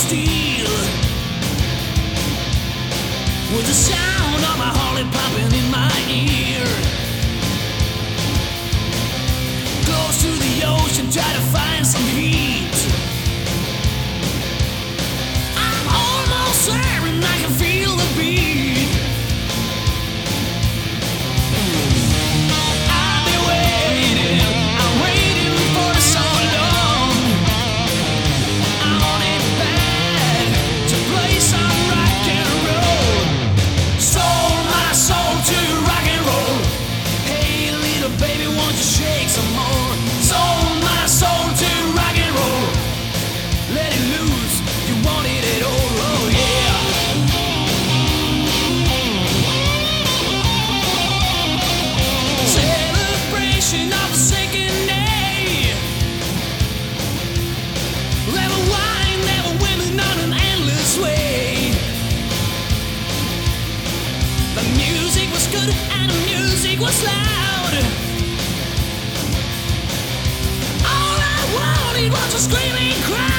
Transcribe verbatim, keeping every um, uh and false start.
steel, with the sound of my heart pumping in my ear. Close to the ocean, try to find some heat. I'm almost there and I can feel the beat. I've been waiting, I'm waiting for so long. I want it bad to play some rock and roll. Sold my soul to rock and roll. Hey little baby, won't you shake some more? Sold my soul to rock and roll. Let it loose, you wanted it all, oh yeah. Celebration of the second day. There were wine, there were women on an endless way. The music was good and the music was loud. All I wanted was a screaming crowd.